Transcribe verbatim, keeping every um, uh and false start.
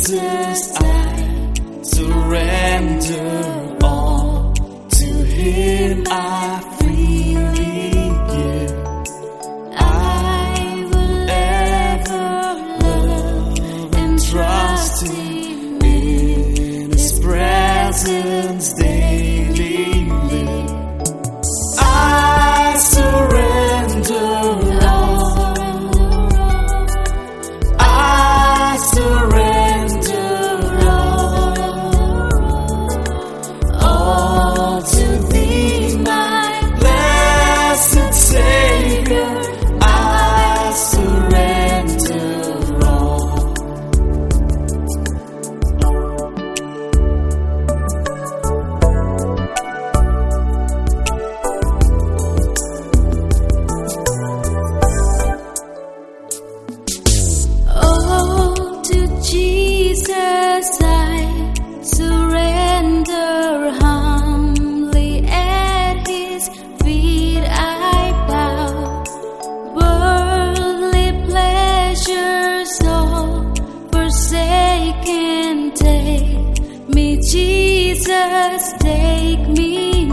Jesus, I surrender all. To Him I freely give. I will ever love and trust Him, in His presence daily live. I surrender all. I surrender all. All to Thee, my blessed Savior. I surrender all. Oh, to Jesus I surrender humbly, at His feet I bow. Worldly pleasures all forsaken, take me, Jesus, take me